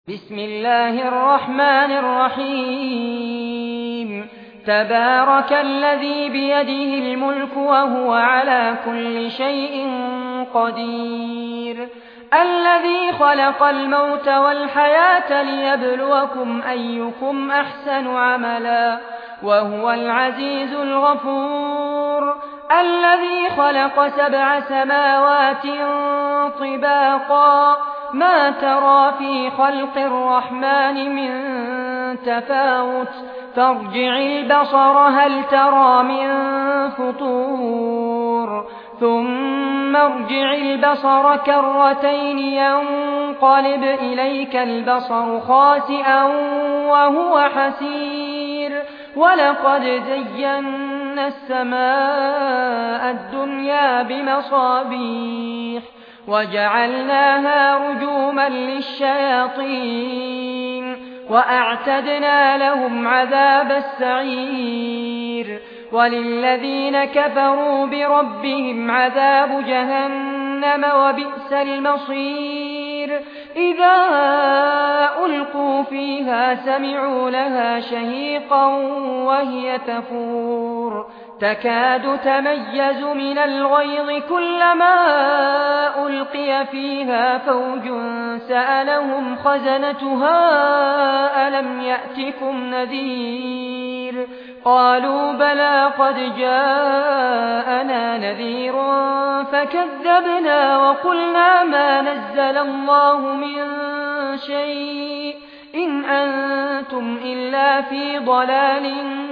بسم الله الرحمن الرحيم تبارك الذي بيده الملك وهو على كل شيء قدير الذي خلق الموت والحياة ليبلوكم أيكم أحسن عملا وهو العزيز الغفور الذي خلق 7 سماوات طباقا ما ترى في خلق الرحمن من تفاوت فارجع البصر هل ترى من فطور ثم ارجع البصر كرتين ينقلب إليك البصر خاسئا وهو حسير ولقد زينا السماء الدنيا بمصابيح وجعلناها رجوما للشياطين وأعتدنا لهم عذاب السعير وللذين كفروا بربهم عذاب جهنم وبئس المصير إذا ألقوا فيها سمعوا لها شهيقا وهي تفور تكاد تميز من الغيظ كلما ألقي فيها فوج سألهم خزنتها ألم يأتكم نذير قالوا بلى قد جاءنا نذير فكذبنا وقلنا ما نزل الله من شيء إن أنتم إلا في ضلال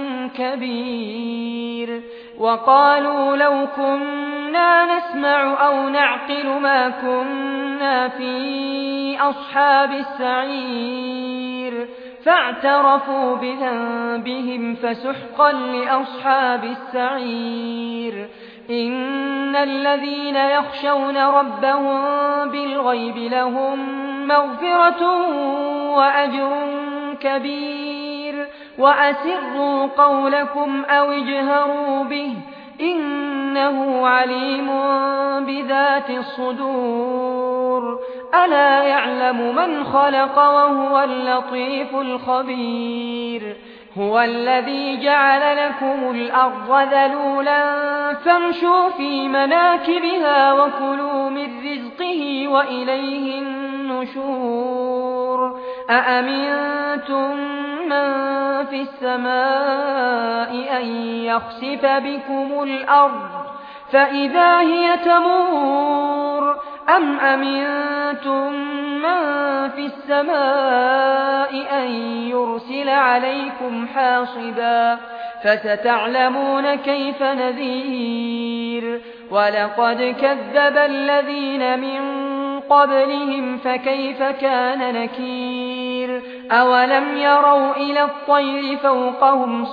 كبير وقالوا لو كنا نسمع أو نعقل ما كنا في أصحاب السعير فاعترفوا بذنبهم فسحقا لأصحاب السعير إن الذين يخشون ربهم بالغيب لهم مغفرة وأجر كبير وأسروا قولكم أو اجهروا به إنه عليم بذات الصدور ألا يعلم من خلق وهو اللطيف الخبير هو الذي جعل لكم الأرض ذلولا فامشوا في مناكبها وكلوا من رزقه وإليه النشور أأمنتم من في السماء أن يخسف بكم الأرض فإذا هي تمور أم أمنتم من في السماء أن يرسل عليكم حاصبا فستعلمون كيف نذير ولقد كذب الذين من قبلهم فكيف كان نكير أولم يروا إلى الطير فوقهم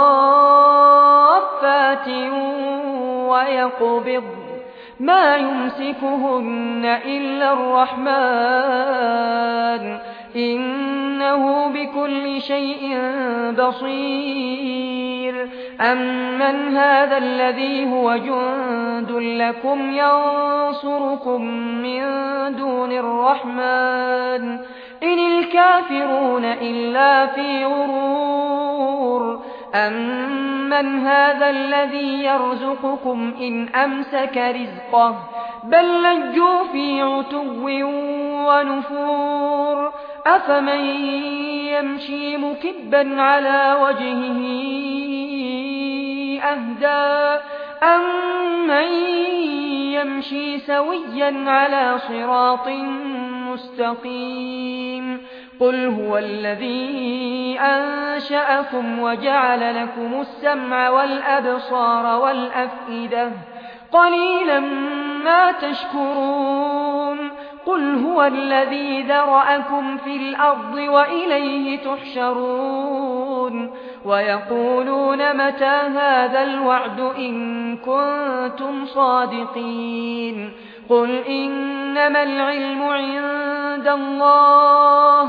صافات ويقبض ما يمسكهن إلا الرحمن إنه بكل شيء بصير أمن هذا الذي هو جند لكم ينصركم من دون الرحمن إن الكافرون إلا في غرور أمن هذا الذي يرزقكم إن أمسك رزقه بل لجوا في عتو ونفور أفمن يمشي مكبا على وجهه أهدى أمن يمشي سويا على صراط مستقيم قل هو الذي أنشأكم وجعل لكم السمع والأبصار والأفئدة قليلا ما تشكرون قل هو الذي ذرأكم في الأرض وإليه تحشرون ويقولون متى هذا الوعد إن كنتم صادقين قل إنما العلم عند الله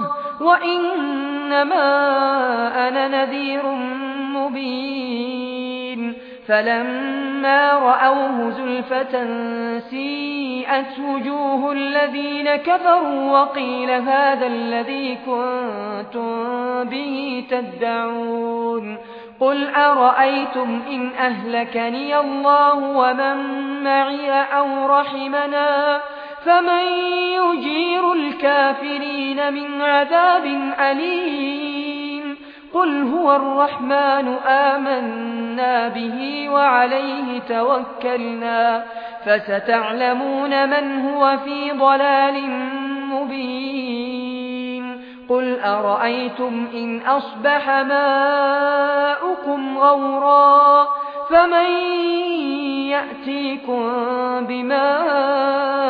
وإنما أنا نذير مبين فلما رأوه زلفة سيئت وجوه الذين كفروا وقيل هذا الذي كنتم به تدعون قل أرأيتم إن أهلكني الله ومن معي أو رحمنا فمن يجير الكافرين من عذاب أليم قل هو الرحمن آمنا به وعليه توكلنا فستعلمون من هو في ضلال مبين قل أرأيتم إن أصبح ماؤكم غورا فمن يأتيكم بماء